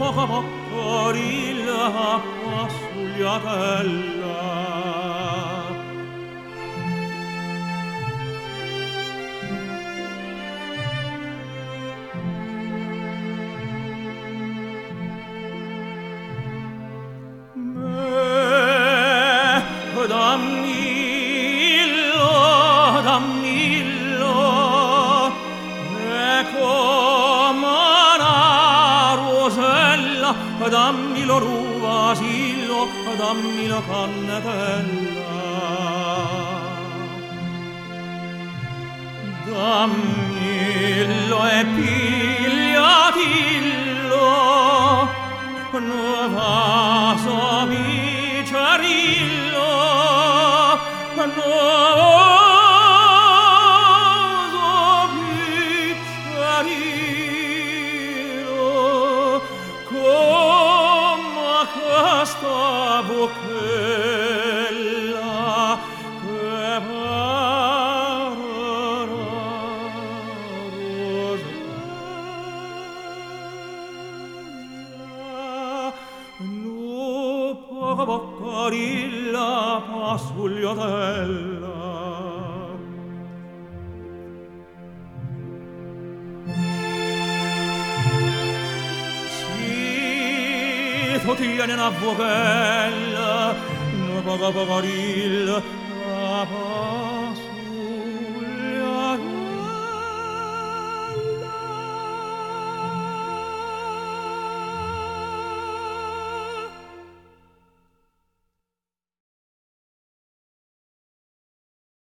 poco porilla sugliatella. Dammillo, ecco mana rosella, dammilo ruvasillo, dammilo cannetella. Dammillo e pigliatillo, nuovaso vicerillo, questa bocchella che parerà rosella, no poca boccarilla passugliatella. Tiene una vogella, no poca pocarilla,